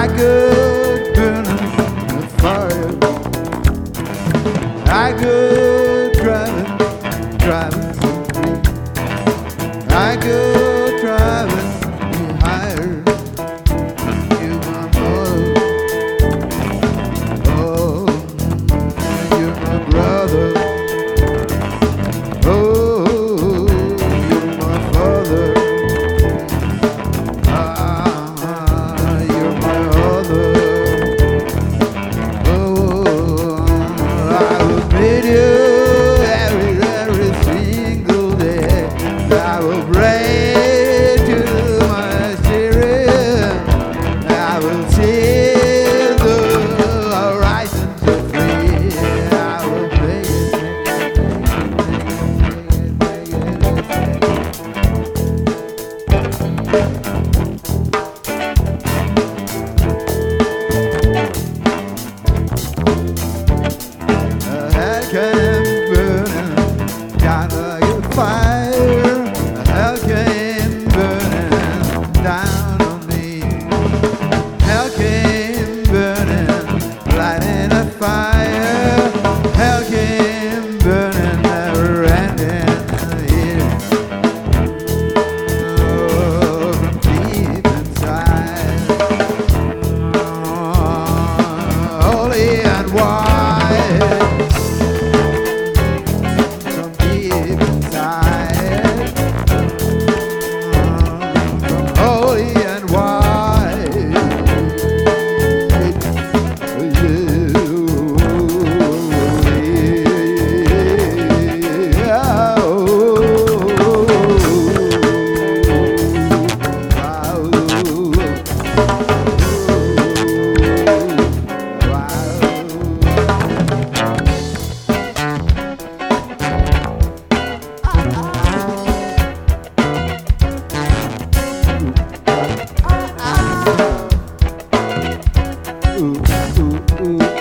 I could burn the fire. I could driving so free. I could driving be higher. You my mother, oh, you're my brother, oh, you're my father. You're my other. Oh, I will meet you every single day. I will pray to my spirit. I will see the horizon so free. I will play hell came burning down like a fire. Hell came burning down on me. Hell came burning, lighting a fire. Hell came burning, never ending here. Oh, from deep inside, holy and wide. From deep inside, from holy and wide, ooh, ooh, ooh.